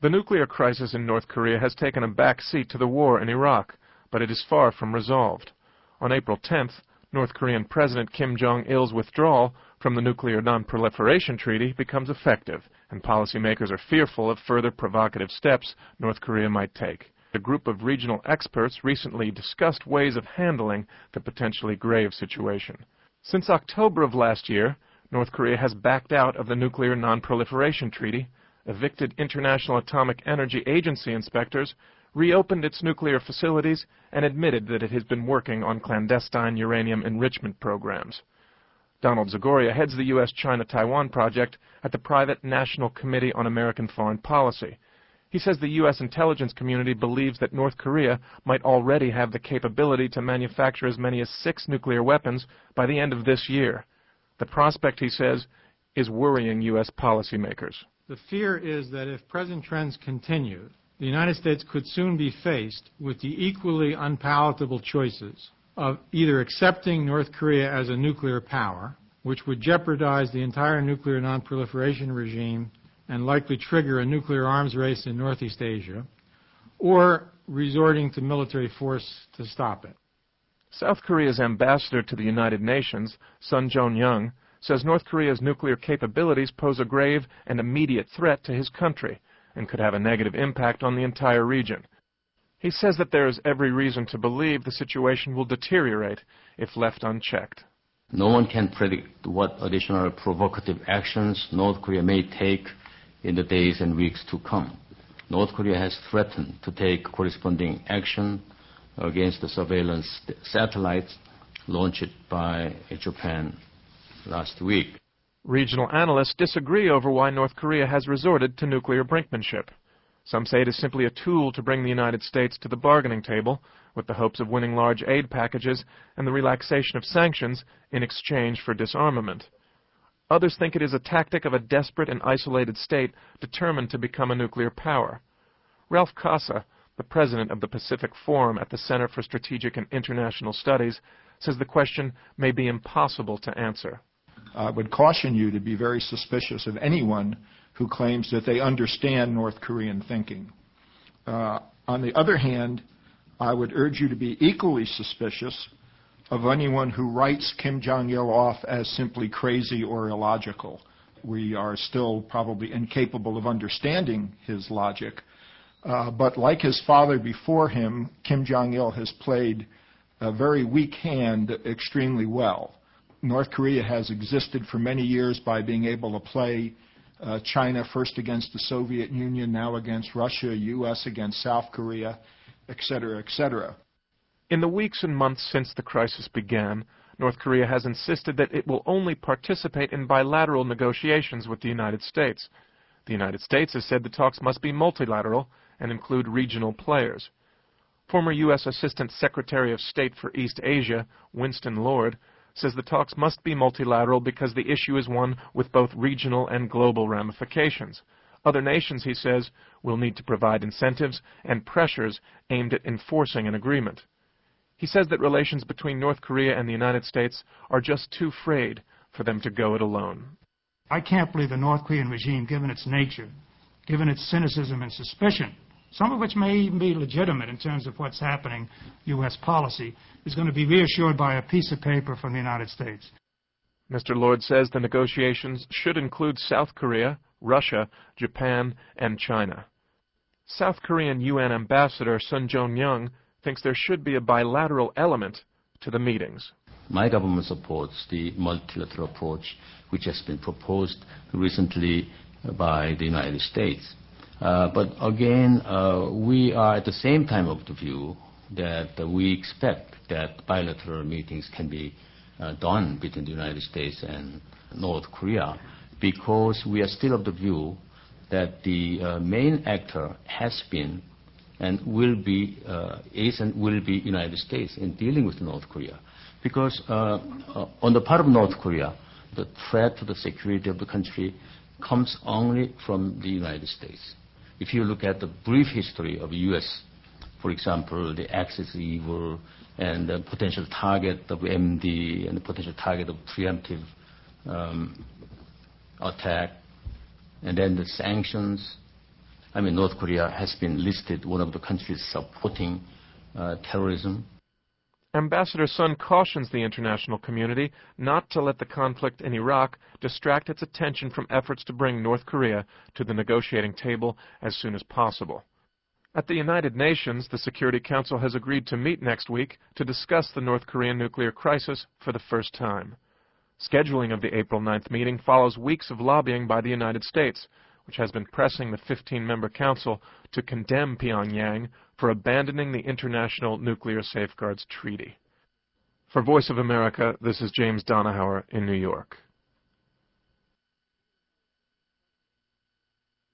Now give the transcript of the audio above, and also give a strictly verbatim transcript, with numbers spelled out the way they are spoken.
The nuclear crisis in North Korea has taken a back seat to the war in Iraq, but it is far from resolved. On April tenth, North Korean President Kim Jong-il's withdrawal from the Nuclear Non-Proliferation Treaty becomes effective, and policymakers are fearful of further provocative steps North Korea might take. A group of regional experts recently discussed ways of handling the potentially grave situation. Since October of last year, North Korea has backed out of the Nuclear Non-Proliferation Treaty, evicted International Atomic Energy Agency inspectors, reopened its nuclear facilities, and admitted that it has been working on clandestine uranium enrichment programs. Donald Zagoria heads the U S China Taiwan project at the private National Committee on American Foreign Policy. He says the U S intelligence community believes that North Korea might already have the capability to manufacture as many as six nuclear weapons by the end of this year. The prospect, he says, is worrying U S policymakers. The fear is that if present trends continue, the United States could soon be faced with the equally unpalatable choices of either accepting North Korea as a nuclear power, which would jeopardize the entire nuclear non-proliferation regime and likely trigger a nuclear arms race in Northeast Asia, or resorting to military force to stop it. South Korea's ambassador to the United Nations, Sun Jong-young, says North Korea's nuclear capabilities pose a grave and immediate threat to his country and could have a negative impact on the entire region. He says that there is every reason to believe the situation will deteriorate if left unchecked. No one can predict what additional provocative actions North Korea may take in the days and weeks to come. North Korea has threatened to take corresponding action against the surveillance satellites launched by Japan last week. Regional analysts disagree over why North Korea has resorted to nuclear brinkmanship. Some say it is simply a tool to bring the United States to the bargaining table with the hopes of winning large aid packages and the relaxation of sanctions in exchange for disarmament. Others think it is a tactic of a desperate and isolated state determined to become a nuclear power. Ralph Casa, the president of the Pacific Forum at the Center for Strategic and International Studies, says the question may be impossible to answer. I would caution you to be very suspicious of anyone who claims that they understand North Korean thinking. Uh, on the other hand, I would urge you to be equally suspicious of anyone who writes Kim Jong-il off as simply crazy or illogical. We are still probably incapable of understanding his logic, uh, but like his father before him, Kim Jong-il has played a very weak hand extremely well. North Korea has existed for many years by being able to play uh, China first against the Soviet Union, now against Russia, U S against South Korea, et cetera, et cetera. In the weeks and months since the crisis began, North Korea has insisted that it will only participate in bilateral negotiations with the United States. The United States has said the talks must be multilateral and include regional players. Former U S Assistant Secretary of State for East Asia, Winston Lord, says the talks must be multilateral because the issue is one with both regional and global ramifications. Other nations, he says, will need to provide incentives and pressures aimed at enforcing an agreement. He says that relations between North Korea and the United States are just too frayed for them to go it alone. I can't believe the North Korean regime, given its nature, given its cynicism and suspicion, some of which may even be legitimate in terms of what's happening, U S policy, is going to be reassured by a piece of paper from the United States. Mister Lord says the negotiations should include South Korea, Russia, Japan, and China. South Korean U N Ambassador Sun Jong-young thinks there should be a bilateral element to the meetings. My government supports the multilateral approach which has been proposed recently by the United States. Uh, but again, uh, we are at the same time of the view that uh, we expect that bilateral meetings can be uh, done between the United States and North Korea, because we are still of the view that the uh, main actor has been and will be, uh, is and will be United States in dealing with North Korea. Because uh, uh, on the part of North Korea, the threat to the security of the country comes only from the United States. If you look at the brief history of the U S, for example, the Axis evil and the potential target of M D and the potential target of preemptive um, attack, and then the sanctions, I mean, North Korea has been listed one of the countries supporting uh, terrorism. Ambassador Sun cautions the international community not to let the conflict in Iraq distract its attention from efforts to bring North Korea to the negotiating table as soon as possible. At the United Nations, the Security Council has agreed to meet next week to discuss the North Korean nuclear crisis for the first time. Scheduling of the April ninth meeting follows weeks of lobbying by the United States, which has been pressing the fifteen-member Council to condemn Pyongyang for abandoning the International Nuclear Safeguards Treaty. For Voice of America, this is James Donahauer in New York.